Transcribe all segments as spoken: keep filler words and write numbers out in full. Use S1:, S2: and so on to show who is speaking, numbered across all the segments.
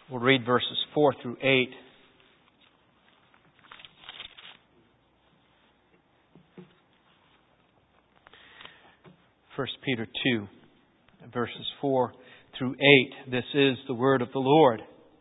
S1: We'll read verses four through eight. First Peter two, verses four through eight. This is the word of the Lord.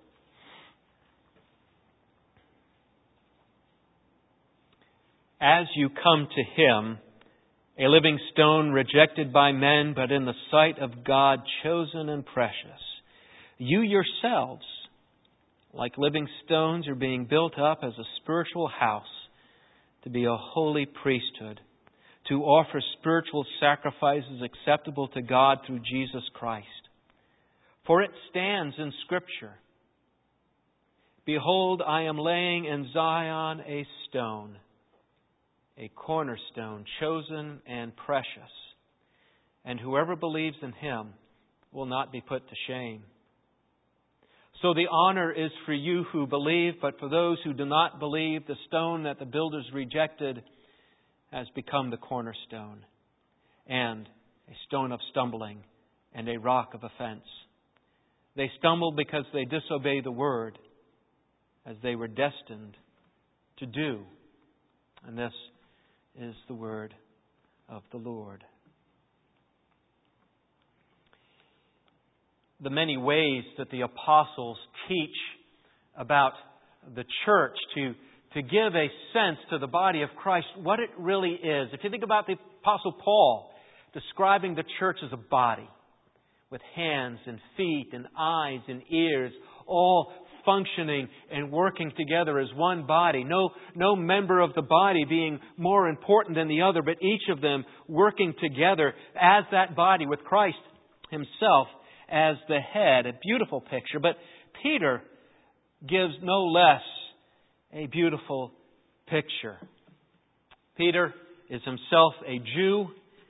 S1: As you come to Him, a living stone rejected by men, but in the sight of God chosen and precious, you yourselves, like living stones, are being built up as a spiritual house to be a holy priesthood, to offer spiritual sacrifices acceptable to God through Jesus Christ. For it stands in Scripture, "Behold, I am laying in Zion a stone, a cornerstone, chosen and precious, and whoever believes in Him will not be put to shame." So the honor is for you who believe, but for those who do not believe, the stone that the builders rejected has become the cornerstone, and a stone of stumbling and a rock of offense. They stumble because they disobey the word, as they were destined to do. And this is the word of the Lord. The many ways that the apostles teach about the church to, to give a sense to the body of Christ what it really is. If you think about the Apostle Paul describing the church as a body with hands and feet and eyes and ears, all functioning and working together as one body. No, no member of the body being more important than the other, but each of them working together as that body with Christ Himself as the head. A beautiful picture. But Peter gives no less a beautiful picture. Peter is himself a Jew,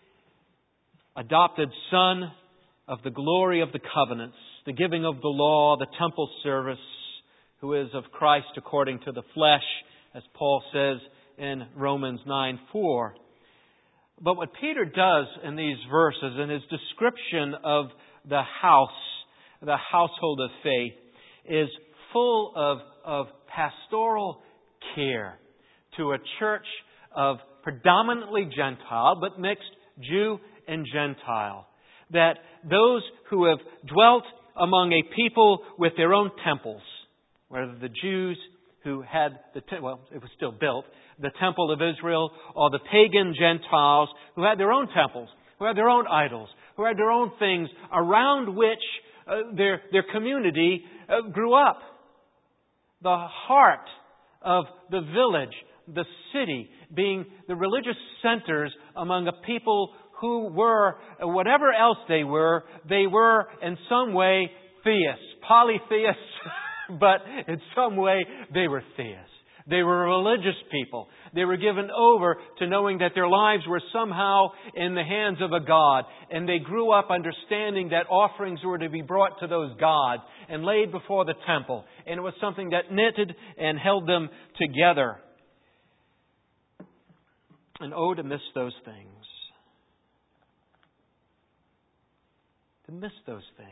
S1: adopted son of the glory of the covenants, the giving of the law, the temple service, who is of Christ according to the flesh, as Paul says in Romans nine four. But what Peter does in these verses, in his description of the house, the household of faith, is full of, of pastoral care to a church of predominantly Gentile, but mixed Jew and Gentile. That those who have dwelt among a people with their own temples, whether the Jews who had the, te- well, it was still built, the temple of Israel, or the pagan Gentiles who had their own temples, who had their own idols, who had their own things around which uh, their, their community uh, grew up. The heart of the village, the city, being the religious centers among a people who were, whatever else they were, they were in some way theists, polytheists, but in some way they were theists. They were a religious people. They were given over to knowing that their lives were somehow in the hands of a God. And they grew up understanding that offerings were to be brought to those gods and laid before the temple. And it was something that knitted and held them together. And oh, to miss those things. To miss those things.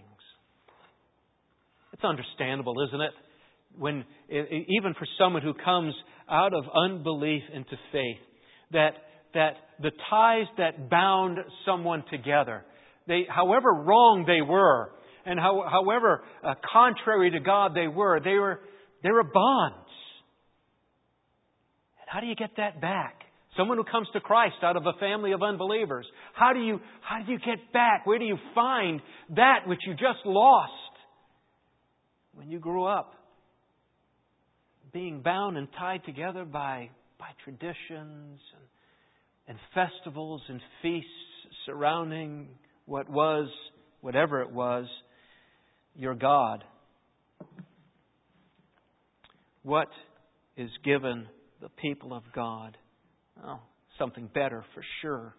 S1: It's understandable, isn't it? When, even for someone who comes out of unbelief into faith, that that the ties that bound someone together, they, however wrong they were, and how, however uh, contrary to God they were, they were they were bonds. And how do you get that back? Someone who comes to Christ out of a family of unbelievers, how do you how do you get back? Where do you find that which you just lost when you grew up? Being bound and tied together by, by traditions and, and festivals and feasts surrounding what was, whatever it was, your God. What is given the people of God? Oh, something better for sure.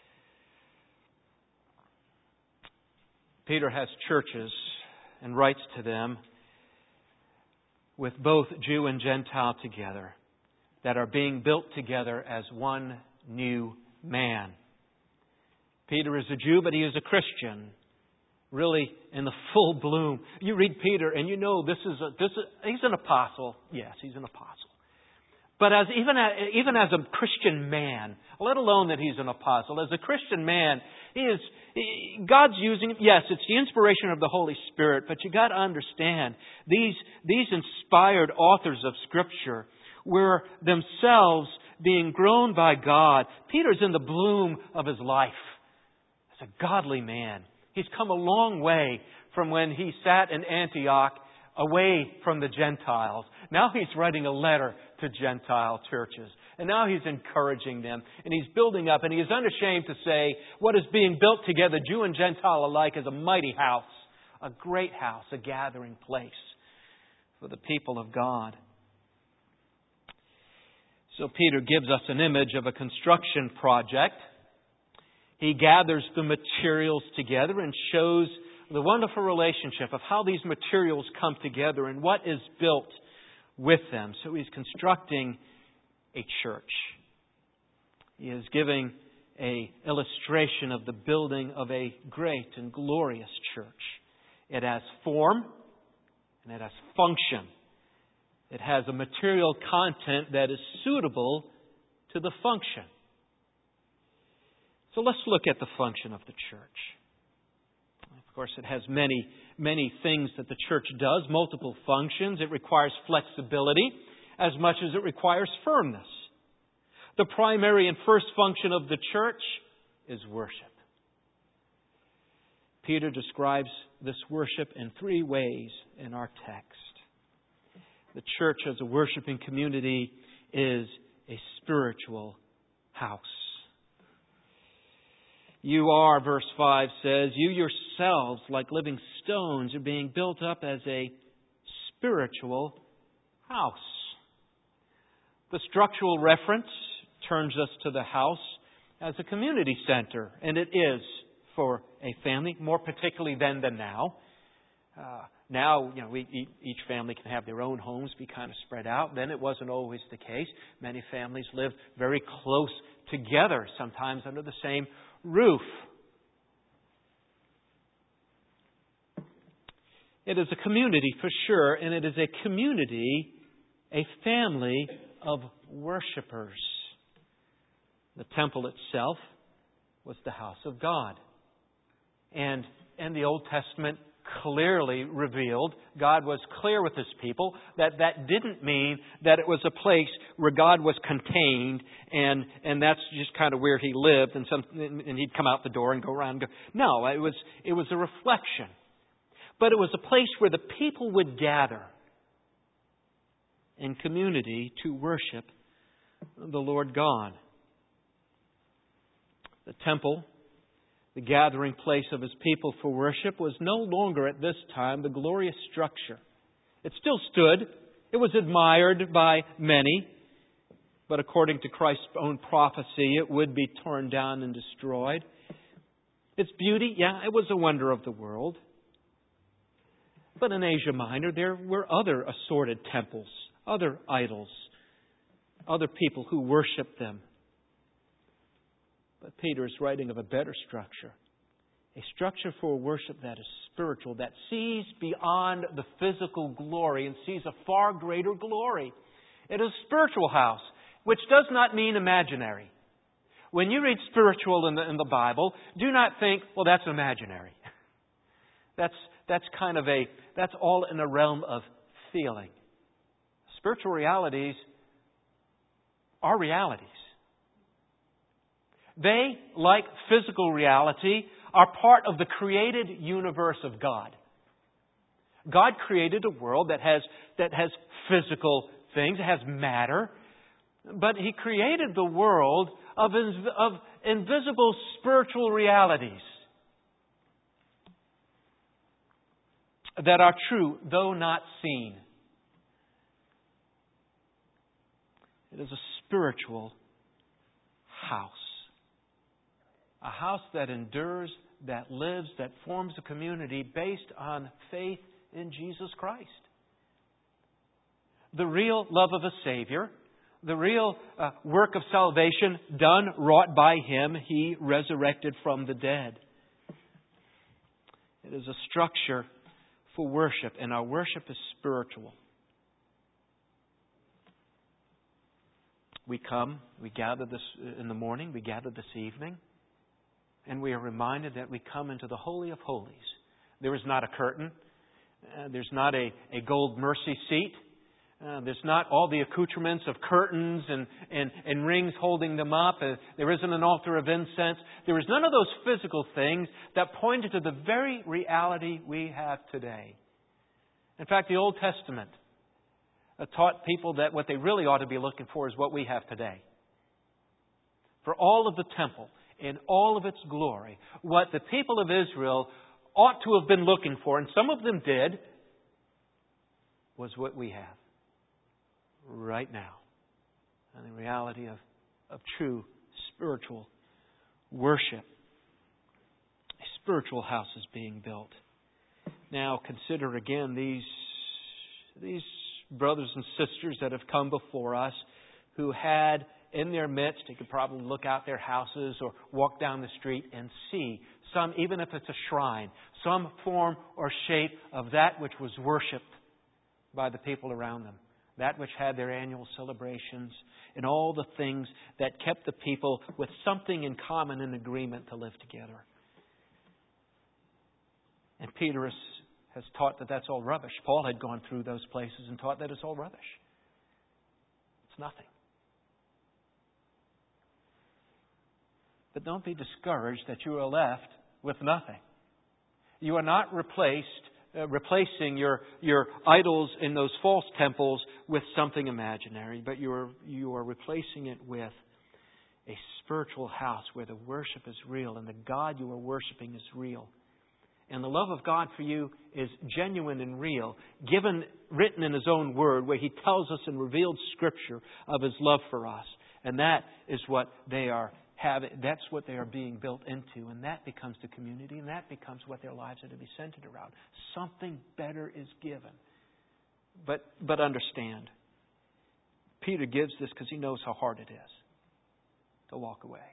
S1: Peter has churches and writes to them with both Jew and Gentile together, that are being built together as one new man. Peter is a Jew, but he is a Christian. really in the full bloom. You read Peter and you know this is a, this is, he's an apostle. Yes, he's an apostle. But as even as, even as a Christian man, let alone that he's an apostle, as a Christian man, he is he, God's using. Yes, it's the inspiration of the Holy Spirit, but you got to understand these these inspired authors of Scripture were themselves being grown by God. Peter's in the bloom of his life as a godly man. He's come a long way from when he sat in Antioch away from the Gentiles. Now he's writing a letter to Gentile churches. And now he's encouraging them. And he's building up. And he is unashamed to say what is being built together, Jew and Gentile alike, is a mighty house. A great house. A gathering place for the people of God. So Peter gives us an image of a construction project. He gathers the materials together and shows the wonderful relationship of how these materials come together and what is built with them. So he's constructing a church. He is giving an illustration of the building of a great and glorious church. It has form and it has function. It has a material content that is suitable to the function. So let's look at the function of the church. Of course, it has many, many things that the church does, multiple functions. It requires flexibility as much as it requires firmness. The primary and first function of the church is worship. Peter describes this worship in three ways in our text. The church as a worshiping community is a spiritual house. You are, verse five says, you yourselves, like living stones, are being built up as a spiritual house. The structural reference turns us to the house as a community center, and it is for a family, more particularly then than now. Uh, now, you know, we, each family can have their own homes, be kind of spread out. Then it wasn't always the case. Many families lived very close together, sometimes under the same roof. It is a community for sure, and it is a community, a family of worshipers. The temple itself was the house of God. And in the Old Testament clearly revealed, God was clear with His people that that didn't mean that it was a place where God was contained and and that's just kind of where He lived and some and He'd come out the door and go around and go. No, it was it was a reflection. But it was a place where the people would gather in community to worship the Lord God. The temple, the gathering place of His people for worship, was no longer at this time the glorious structure. It still stood. It was admired by many. But according to Christ's own prophecy, it would be torn down and destroyed. Its beauty, yeah, it was a wonder of the world. But in Asia Minor, there were other assorted temples, other idols, other people who worshiped them. But Peter is writing of a better structure. A structure for worship that is spiritual, that sees beyond the physical glory and sees a far greater glory. It is a spiritual house, which does not mean imaginary. When you read spiritual in the, in the Bible, do not think, well, that's imaginary. That's that's kind of a, that's all in the realm of feeling. Spiritual realities are realities. They, like physical reality, are part of the created universe of God. God created a world that has that has physical things, it has matter, but He created the world of, of invisible spiritual realities that are true, though not seen. It is a spiritual house. A house that endures, that lives, that forms a community based on faith in Jesus Christ. The real love of a Savior, the real uh, work of salvation done, wrought by Him, He resurrected from the dead. It is a structure for worship, and our worship is spiritual. We come, we gather this in the morning, we gather this evening, and we are reminded that we come into the Holy of Holies. There is not a curtain. Uh, there's not a, a gold mercy seat. Uh, there's not all the accoutrements of curtains and, and, and rings holding them up. Uh, there isn't an altar of incense. There is none of those physical things that pointed to the very reality we have today. In fact, the Old Testament uh, taught people that what they really ought to be looking for is what we have today. For all of the temple in all of its glory, what the people of Israel ought to have been looking for, and some of them did, was what we have right now. And the reality of, of true spiritual worship. A spiritual house is being built. Now consider again these, these brothers and sisters that have come before us who had in their midst, you could probably look out their houses or walk down the street and see some, even if it's a shrine, some form or shape of that which was worshipped by the people around them. That which had their annual celebrations and all the things that kept the people with something in common and agreement to live together. And Peter has, has taught that that's all rubbish. Paul had gone through those places and taught that it's all rubbish. It's nothing. But don't be discouraged that you are left with nothing. You are not replaced Uh, replacing your your idols in those false temples with something imaginary, but you are you are replacing it with a spiritual house where the worship is real and the God you are worshiping is real. And the love of God for you is genuine and real, given, written in His own Word, where He tells us in revealed Scripture of His love for us. And that is what they are having. That's what they are being built into. And that becomes the community. And that becomes what their lives are to be centered around. Something better is given. But, but understand, Peter gives this because he knows how hard it is to walk away.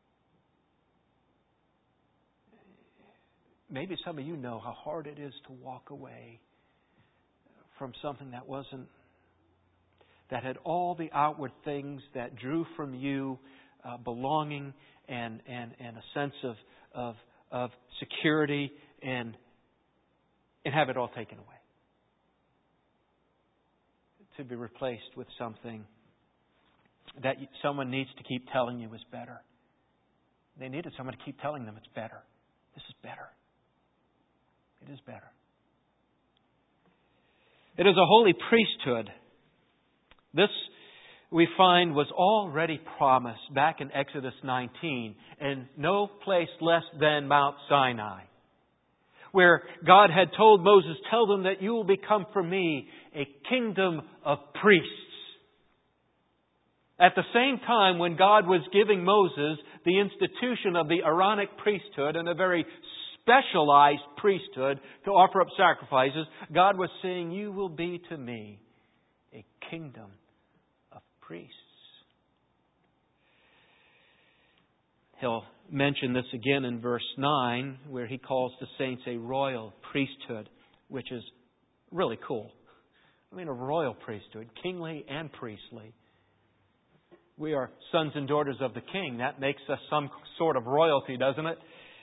S1: Maybe some of you know how hard it is to walk away from something that wasn't, that had all the outward things that drew from you uh, belonging and, and, and a sense of, of, of security and, and have it all taken away. To be replaced with something that someone needs to keep telling you is better. They needed someone to keep telling them it's better. This is better. It is better. It is a holy priesthood. This, we find, was already promised back in Exodus nineteen, in no place less than Mount Sinai, where God had told Moses, "Tell them that you will become for me a kingdom of priests." At the same time, when God was giving Moses the institution of the Aaronic priesthood and a very specialized priesthood to offer up sacrifices, God was saying, "You will be to me a kingdom of priests." He'll mention this again in verse nine, where he calls the saints a royal priesthood, which is really cool. I mean, a royal priesthood, kingly and priestly. We are sons and daughters of the King. That makes us some sort of royalty, doesn't it?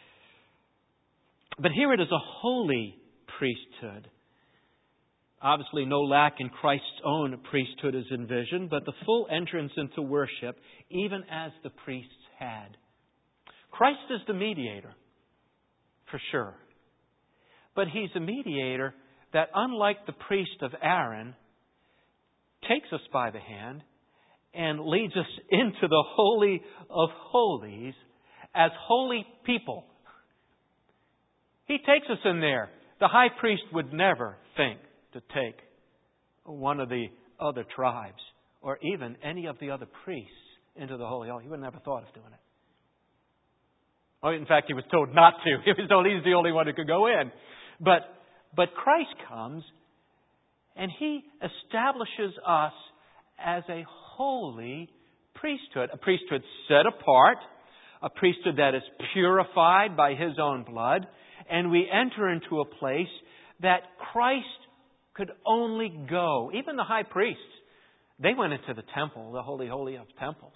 S1: But here it is a holy priesthood. Obviously, no lack in Christ's own priesthood is envisioned, but the full entrance into worship, even as the priests had. Christ is the mediator, for sure. But He's a mediator that, unlike the priest of Aaron, takes us by the hand and leads us into the Holy of Holies as holy people. He takes us in there. The high priest would never think to take one of the other tribes or even any of the other priests into the Holy of Holies. He would never thought of doing it. Oh, in fact, he was told not to. He was told he's the only one who could go in. But, but Christ comes and He establishes us as a holy priesthood. A priesthood set apart. A priesthood that is purified by His own blood. and we enter into a place that Christ could only go. Even the high priests, they went into the temple, the Holy Holy of Temples.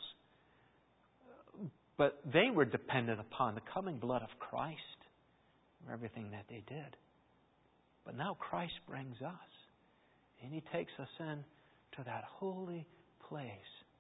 S1: But they were dependent upon the coming blood of Christ for everything that they did. But now Christ brings us, and He takes us in to that holy place.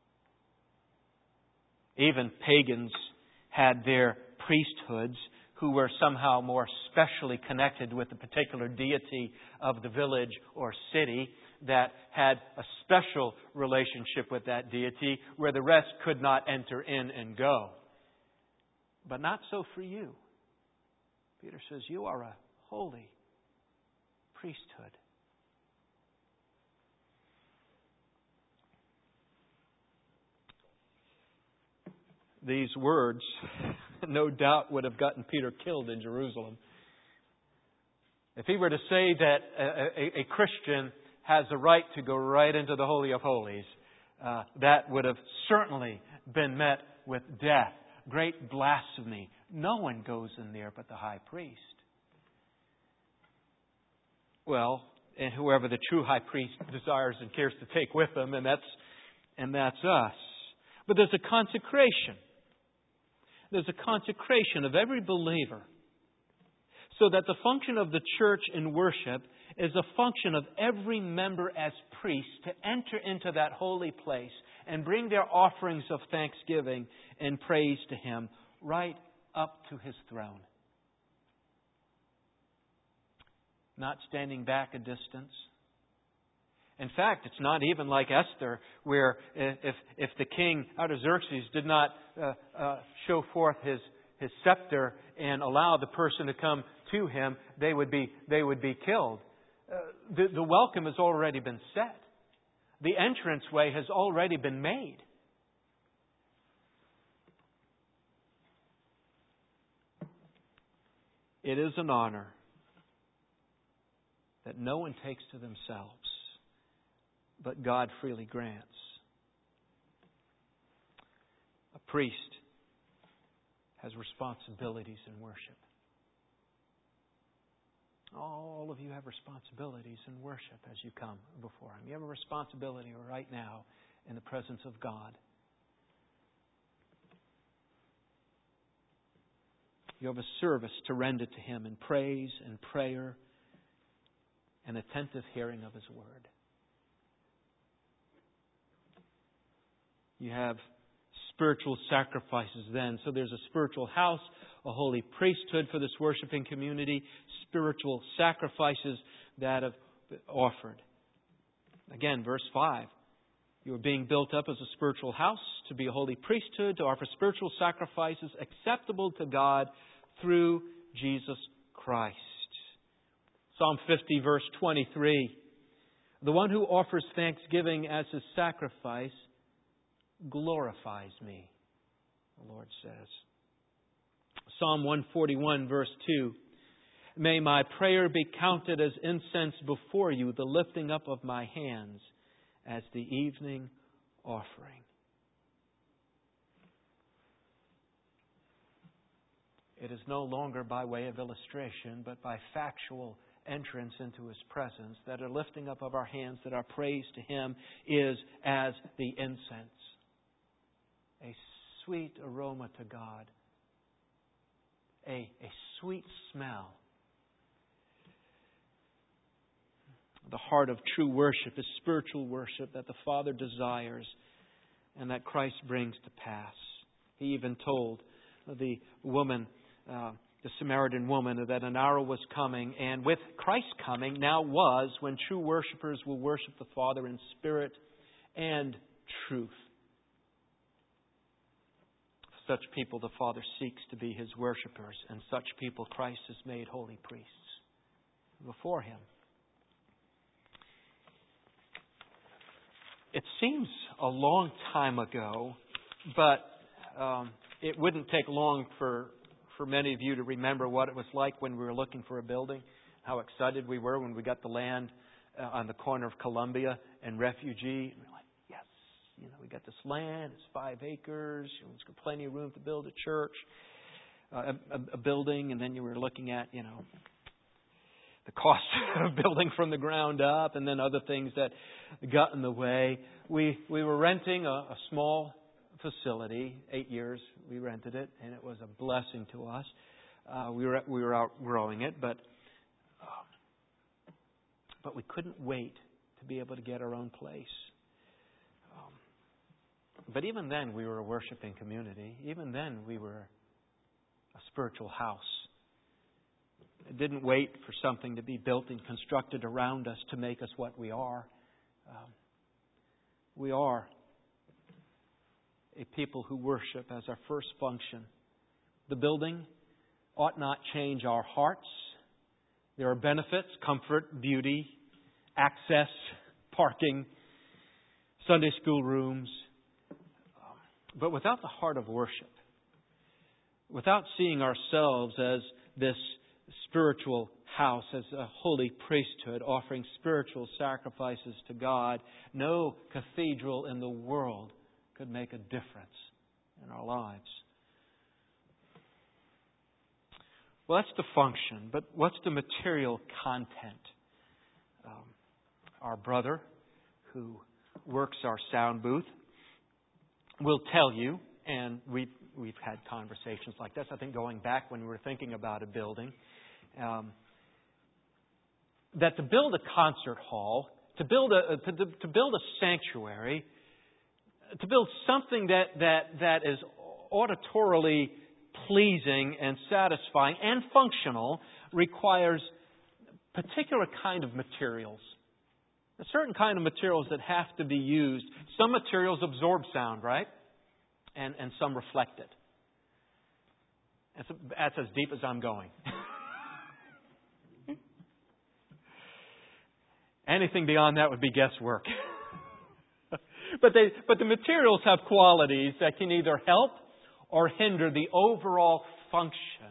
S1: Even pagans had their priesthoods who were somehow more specially connected with the particular deity of the village or city that had a special relationship with that deity where the rest could not enter in and go. But not so for you. Peter says you are a holy priesthood. These words, no doubt, would have gotten Peter killed in Jerusalem. If he were to say that a, a, a Christian has a right to go right into the Holy of Holies, uh, that would have certainly been met with death. Great blasphemy. No one goes in there but the high priest. Well, and whoever the true high priest desires and cares to take with them, and that's and that's us. But there's a consecration. There's a consecration of every believer, so that the function of the church in worship is a function of every member as priest to enter into that holy place and bring their offerings of thanksgiving and praise to Him right up to His throne. Not standing back a distance. In fact, it's not even like Esther, where if if the king Artaxerxes did not uh, uh, show forth his his scepter and allow the person to come to him, they would be they would be killed. Uh, the, the welcome has already been set. The entranceway has already been made. It is an honor that no one takes to themselves, but God freely grants. A priest has responsibilities in worship. All of you have responsibilities in worship as you come before Him. You have a responsibility right now in the presence of God. You have a service to render to Him in praise and prayer and attentive hearing of His Word. You have spiritual sacrifices then. So there's a spiritual house, a holy priesthood for this worshiping community, spiritual sacrifices that have been offered. Again, verse five. You are being built up as a spiritual house to be a holy priesthood, to offer spiritual sacrifices acceptable to God through Jesus Christ. Psalm fifty, verse twenty-three. The one who offers thanksgiving as his sacrifice glorifies me, the Lord says. Psalm one forty-one, verse two. May my prayer be counted as incense before you, the lifting up of my hands as the evening offering. It is no longer by way of illustration, but by factual entrance into His presence, that a lifting up of our hands, that our praise to Him is as the incense. A sweet aroma to God. A, a sweet smell. The heart of true worship is spiritual worship that the Father desires and that Christ brings to pass. He even told the woman, uh, the Samaritan woman, that an hour was coming, and with Christ's coming now was when true worshipers will worship the Father in spirit and truth. Such people the Father seeks to be His worshipers, and such people Christ has made holy priests before Him. It seems a long time ago, but um, it wouldn't take long for, for many of you to remember what it was like when we were looking for a building, how excited we were when we got the land uh, on the corner of Columbia and Refugee. And we're like, yes, you know, we got this land, it's five acres, there's plenty of room to build a church. a, a, a building, and then you were looking at, you know, the cost of building from the ground up, and then other things that got in the way. We we were renting a, a small facility. Eight years we rented it, and it was a blessing to us. Uh, we were we were outgrowing it, but um, but we couldn't wait to be able to get our own place. Um, but even then, we were a worshiping community. Even then, we were a spiritual house. It didn't wait for something to be built and constructed around us to make us what we are. Um, we are a people who worship as our first function. The building ought not change our hearts. There are benefits, comfort, beauty, access, parking, Sunday school rooms. But without the heart of worship, without seeing ourselves as this spiritual house, as a holy priesthood offering spiritual sacrifices to God, no cathedral in the world could make a difference in our lives. Well, that's the function, but what's the material content? Um, our brother who works our sound booth will tell you, and we've, we've had conversations like this, I think going back when we were thinking about a building, um, that to build a concert hall, to build a to, to build a sanctuary, to build something that that that is auditorily pleasing and satisfying and functional requires a particular kind of materials. A certain kind of materials that have to be used. Some materials absorb sound, right? And and some reflect it. That's, that's as deep as I'm going. Anything beyond that would be guesswork. but they but the materials have qualities that can either help or hinder the overall function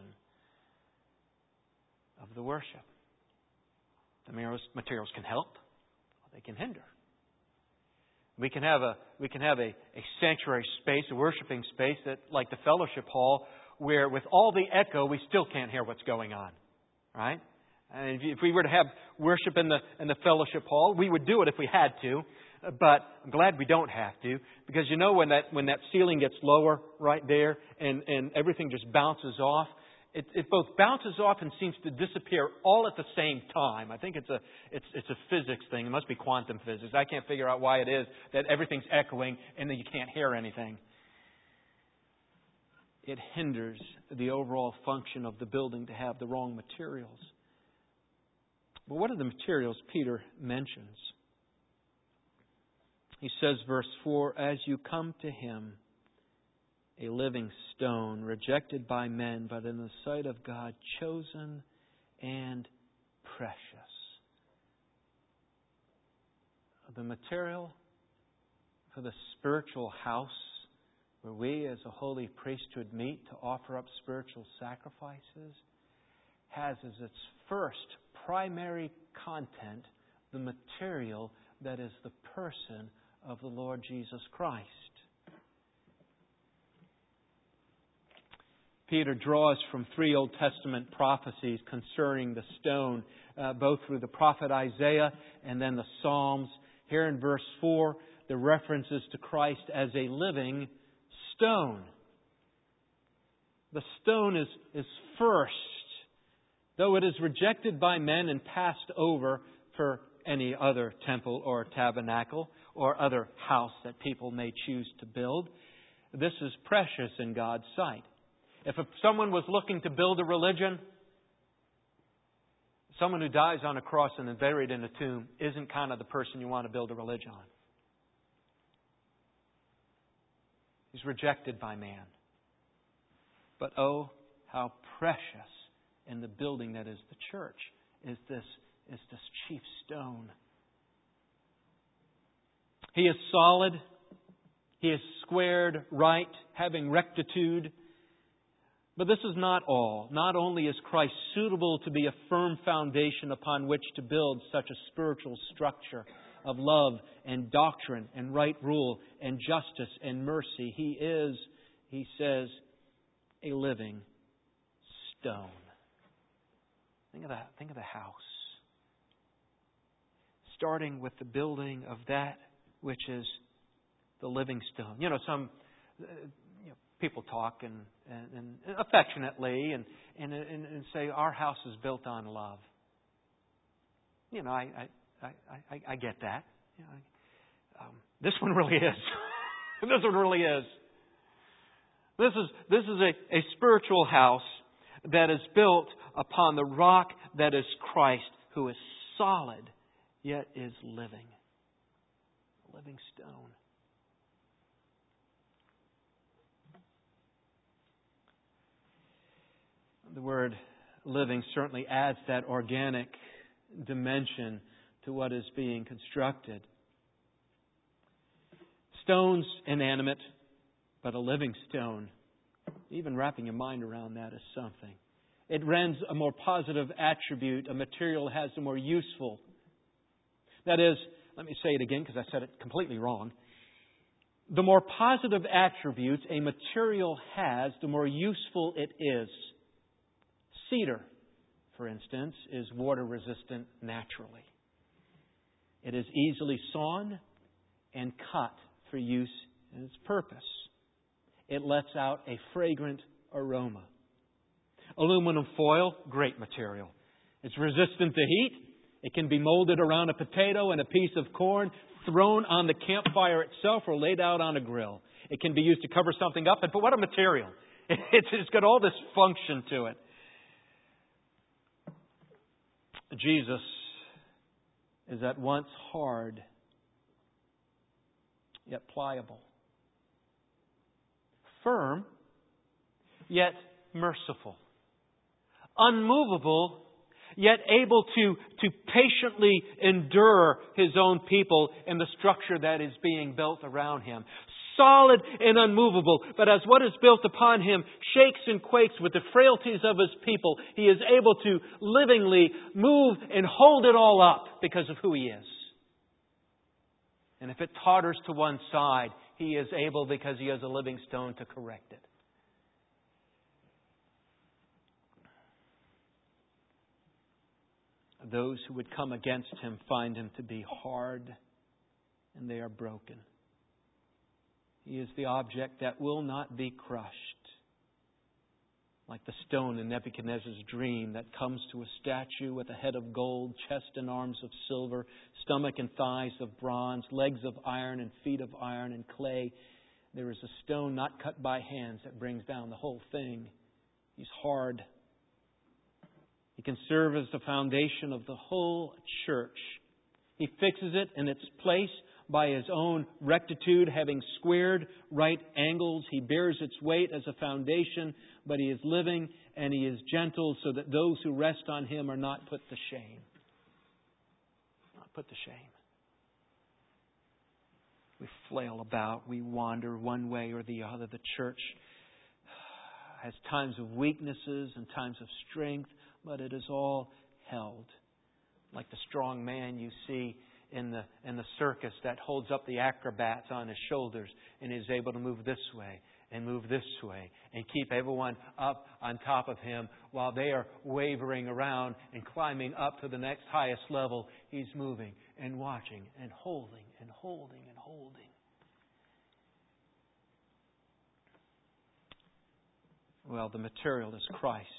S1: of the worship. The materials can help, or they can hinder. We can have a we can have a, a sanctuary space, a worshiping space that, like the fellowship hall, where with all the echo we still can't hear what's going on. Right? And if we were to have worship in the in the fellowship hall, we would do it if we had to. But I'm glad we don't have to, because you know when that when that ceiling gets lower right there and, and everything just bounces off, it, it both bounces off and seems to disappear all at the same time. I think it's a it's it's a physics thing. It must be quantum physics. I can't figure out why it is that everything's echoing and then you can't hear anything. It hinders the overall function of the building to have the wrong materials. But what are the materials Peter mentions? He says, verse four, as you come to him, a living stone, rejected by men, but in the sight of God, chosen and precious. The material for the spiritual house where we as a holy priesthood meet to offer up spiritual sacrifices has as its first primary content the material that is the person of the Lord Jesus Christ. Peter draws from three Old Testament prophecies concerning the stone, uh, both through the prophet Isaiah and then the Psalms. Here in verse four, the references to Christ as a living stone. The stone is, is first, though it is rejected by men and passed over for any other temple or tabernacle or other house that people may choose to build. This is precious in God's sight. If someone was looking to build a religion, someone who dies on a cross and is buried in a tomb isn't kind of the person you want to build a religion on. He's rejected by man. But oh, how precious in the building that is the church is this, is this chief stone. He is solid. He is squared right, having rectitude. But this is not all. Not only is Christ suitable to be a firm foundation upon which to build such a spiritual structure of love and doctrine and right rule and justice and mercy, He is, he says, a living stone. Think of that. Think of the house. Starting with the building of that which is the living stone. You know, some uh, you know, people talk and, and, and affectionately and, and, and, and say our house is built on love. You know, I I, I, I, I get that. You know, um, this one really is. This one really is. This is this is a, a spiritual house that is built upon the rock that is Christ, who is solid, yet is living. A living stone. The word living certainly adds that organic dimension to what is being constructed. Stone's inanimate, but a living stone. Even wrapping your mind around that is something. It rends a more positive attribute. A material has a more useful. That is, let me say it again because I said it completely wrong. The more positive attributes a material has, the more useful it is. Cedar, for instance, is water resistant naturally. It is easily sawn and cut for use in its purpose. It lets out a fragrant aroma. Aluminum foil, great material. It's resistant to heat. It can be molded around a potato and a piece of corn, thrown on the campfire itself or laid out on a grill. It can be used to cover something up. But what a material. It's, it's got all this function to it. Jesus is at once hard, yet pliable. Firm, yet merciful. Unmovable, yet able to, to patiently endure His own people in the structure that is being built around Him. Solid and unmovable, but as what is built upon Him shakes and quakes with the frailties of His people, He is able to livingly move and hold it all up because of who He is. And if it totters to one side, He is able, because He has a living stone, to correct it. Those who would come against Him find Him to be hard, and they are broken. He is the object that will not be crushed. Like the stone in Nebuchadnezzar's dream that comes to a statue with a head of gold, chest and arms of silver, stomach and thighs of bronze, legs of iron and feet of iron and clay. There is a stone not cut by hands that brings down the whole thing. He's hard. He can serve as the foundation of the whole church. He fixes it in its place by His own rectitude, having squared right angles. He bears its weight as a foundation, but He is living and He is gentle, so that those who rest on Him are not put to shame. Not put to shame. We flail about, we wander one way or the other. The church has times of weaknesses and times of strength, but it is all held. Like the strong man you see in the in the circus that holds up the acrobats on his shoulders and is able to move this way and move this way and keep everyone up on top of him while they are wavering around and climbing up to the next highest level. He's moving and watching and holding and holding and holding. Well, the material is Christ.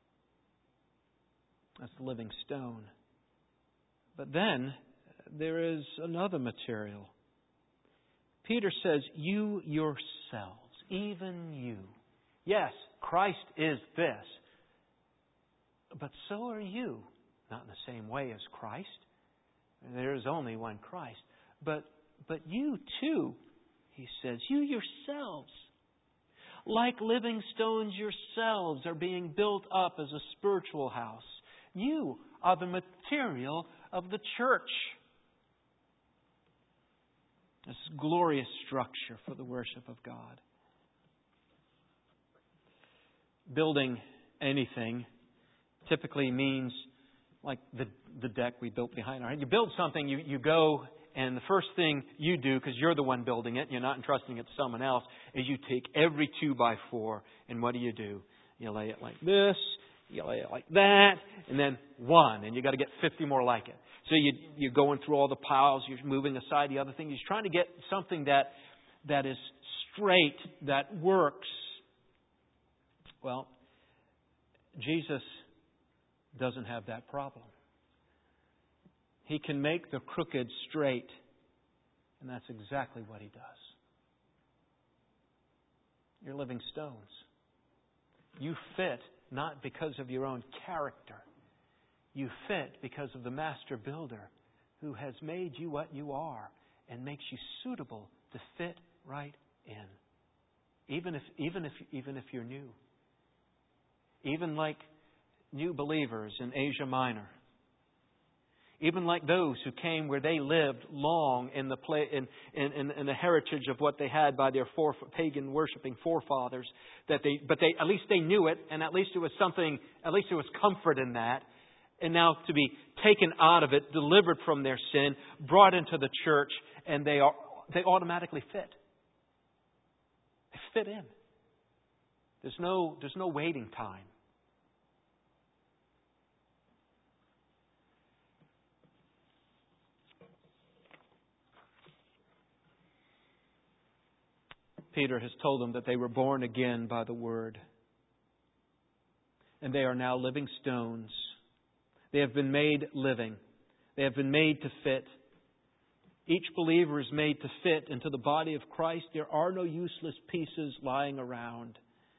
S1: That's the living stone. But then there is another material. Peter says, you yourselves, even you. Yes, Christ is this. But so are you. Not in the same way as Christ. There is only one Christ. But, but you too, he says, you yourselves, like living stones yourselves, are being built up as a spiritual house. You are the material of the church. This glorious structure for the worship of God. Building anything typically means like the the deck we built behind our head. You build something, you, you go, and the first thing you do, because you're the one building it, you're not entrusting it to someone else, is you take every two by four, and what do you do? You lay it like this, you lay it like that, and then one, and you got to get fifty more like it. So you, you're going through all the piles, you're moving aside the other thing. You're trying to get something that that is straight, that works. Well, Jesus doesn't have that problem. He can make the crooked straight, and that's exactly what He does. You're living stones. You fit not because of your own character. You fit because of the Master Builder who has made you what you are and makes you suitable to fit right in. Even if, even if, even if you're new. Even like new believers in Asia Minor. Even like those who came where they lived long in the play, in, in, in the heritage of what they had by their fore, pagan worshipping forefathers. That they, but they at least they knew it, and at least it was something. At least there was comfort in that. And now to be taken out of it, delivered from their sin, brought into the church, and they are they automatically fit. They fit in. There's no there's no waiting time. Peter has told them that they were born again by the Word. And they are now living stones. They have been made living. They have been made to fit. Each believer is made to fit into the body of Christ. There are no useless pieces lying around.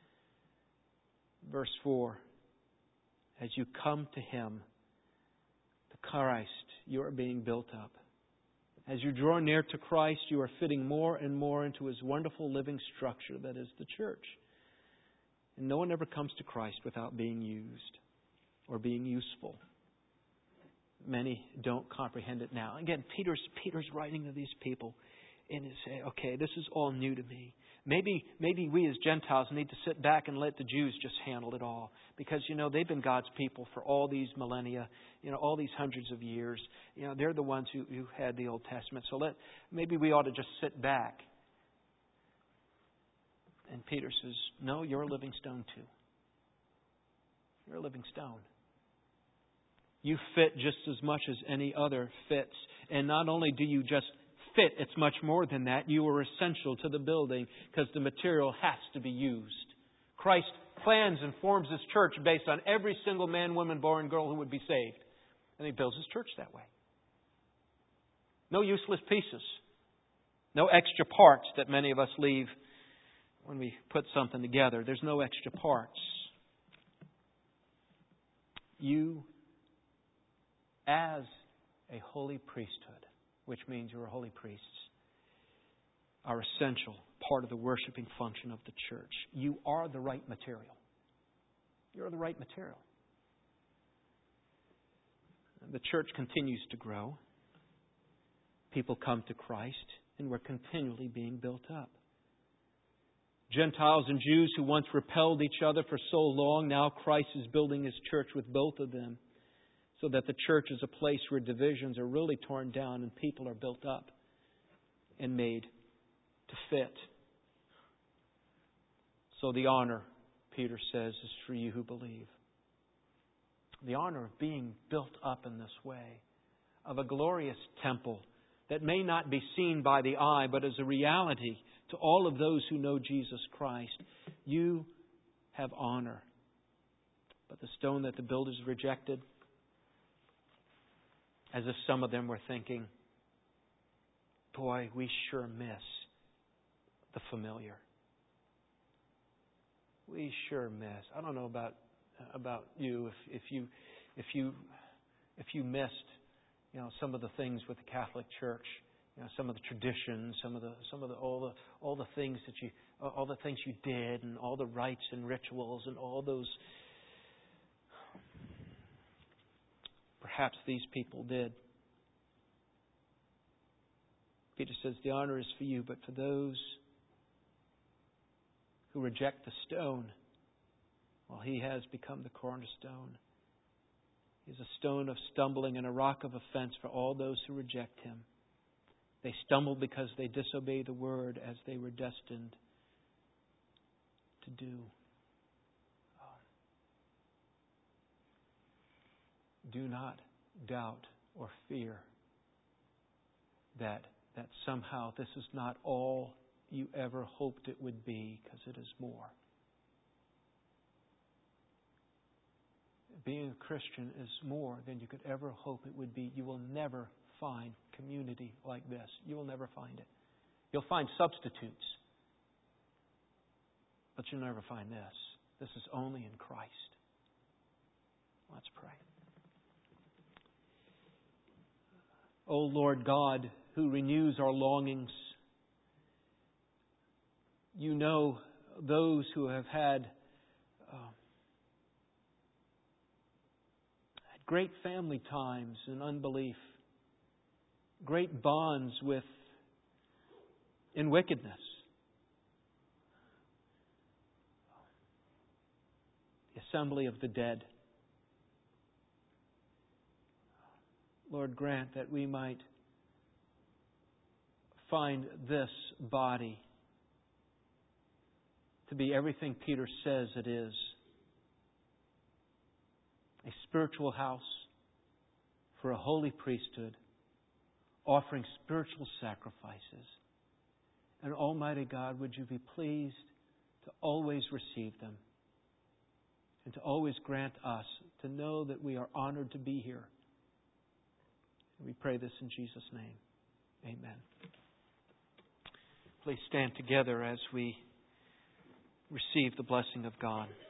S1: Verse four. As you come to Him, to Christ, you are being built up. As you draw near to Christ, you are fitting more and more into His wonderful living structure that is the church. And no one ever comes to Christ without being used or being useful. Many don't comprehend it now. Again, Peter's Peter's writing to these people and say, okay, this is all new to me. Maybe maybe we as Gentiles need to sit back and let the Jews just handle it all. Because, you know, they've been God's people for all these millennia, you know, all these hundreds of years. You know, they're the ones who, who had the Old Testament. So let maybe we ought to just sit back. And Peter says, no, you're a living stone too. You're a living stone. You fit just as much as any other fits. And not only do you just fit, it's much more than that. You are essential to the building because the material has to be used. Christ plans and forms His church based on every single man, woman, boy, and girl who would be saved. And He builds His church that way. No useless pieces. No extra parts that many of us leave when we put something together. There's no extra parts. You, as a holy priesthood, which means you're holy priests, are essential part of the worshiping function of the church. You are the right material. You're the right material. The church continues to grow. People come to Christ, and we're continually being built up. Gentiles and Jews who once repelled each other for so long, now Christ is building His church with both of them, so that the church is a place where divisions are really torn down and people are built up and made to fit. So the honor, Peter says, is for you who believe. The honor of being built up in this way, of a glorious temple that may not be seen by the eye, but is a reality to all of those who know Jesus Christ. You have honor. But the stone that the builders rejected, as if some of them were thinking, boy, we sure miss the familiar. We sure miss. I don't know about about you if, if you if you if you missed, you know, some of the things with the Catholic Church, you know, some of the traditions, some of the some of the all the all the things that you all the things you did, and all the rites and rituals and all those. Perhaps these people did. Peter says the honor is for you, but for those who reject the stone, well, he has become the cornerstone. He's a stone of stumbling and a rock of offense for all those who reject Him. They stumble because they disobey the word as they were destined to do. do not doubt or fear that, that somehow this is not all you ever hoped it would be, because it is more. Being a Christian is more than you could ever hope it would be. You will never find community like this. You will never find it. You'll find substitutes, but you'll never find this. This is only in Christ. Let's pray. O Lord God, who renews our longings, You know those who have had uh, great family times in unbelief, great bonds with in wickedness. The assembly of the dead. Lord, grant that we might find this body to be everything Peter says it is. A spiritual house for a holy priesthood, offering spiritual sacrifices. And Almighty God, would You be pleased to always receive them and to always grant us to know that we are honored to be here. And we pray this in Jesus' name. Amen. Please stand together as we receive the blessing of God.